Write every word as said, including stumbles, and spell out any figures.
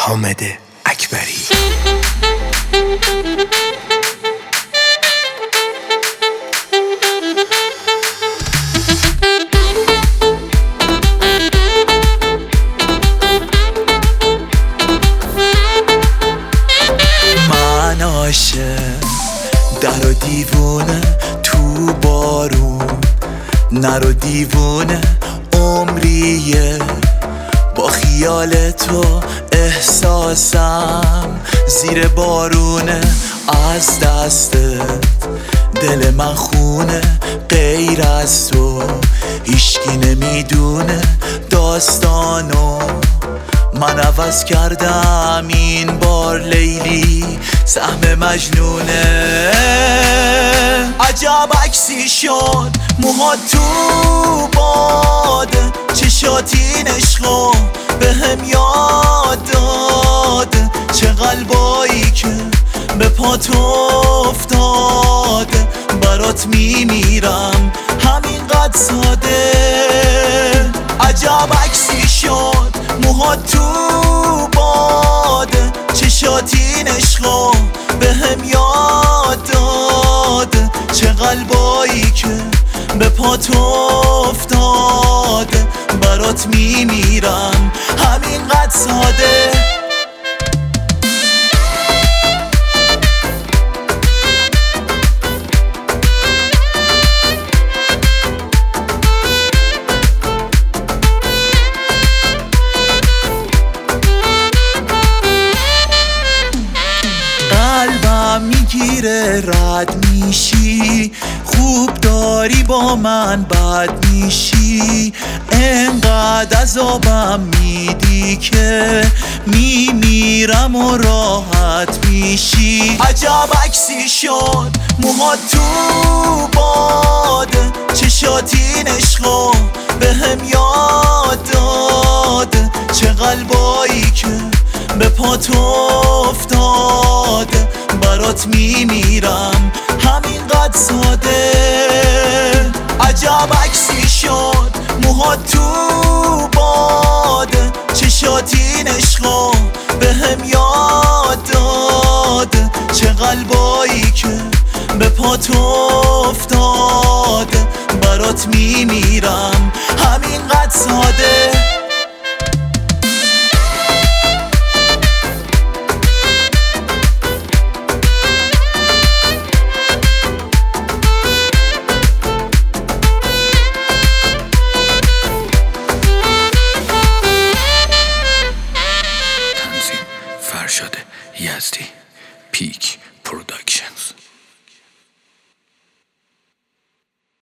حامد اکبری. من عاشق در و دیوونه تو بارون، نر و دیوونه عمریه با خیال تو احساسم زیر بارونه. از دستت دل من خونه، غیر از تو هیچکی نمیدونه داستانو. من عوض کردم این بار لیلی سهم مجنونه. عجب عکسی شد موها تو باده، چشاتین عشقا به هم یاد داده. چه قلبایی که به پات افتاده، برات میمیرم همینقدر ساده. عجب عکسی شد موها تو باده، چشاتین عشقا به هم یاد داده. چه قلبایی که به پات افتاده، برات میمیرم همینقدر ساده. قلبم میگیره رد میشی، خوب داری با من بد میشی. انقدر عذابم میدی که میمیرم و راحت میشی. عجب عکسی شد موها تو باده، چشاتین عشقا به هم یاد داده. چه قلبایی که به پات افتاده، برات میمیرم همینقدر ساده. عجب عکسی شد موها تو باده، چشاتین عشقا به هم یاد داده. چه قلبایی که به پات افتاده، برات میمیرم همینقدر ساده. فرشاد یزدی، پیک پروداکشنز.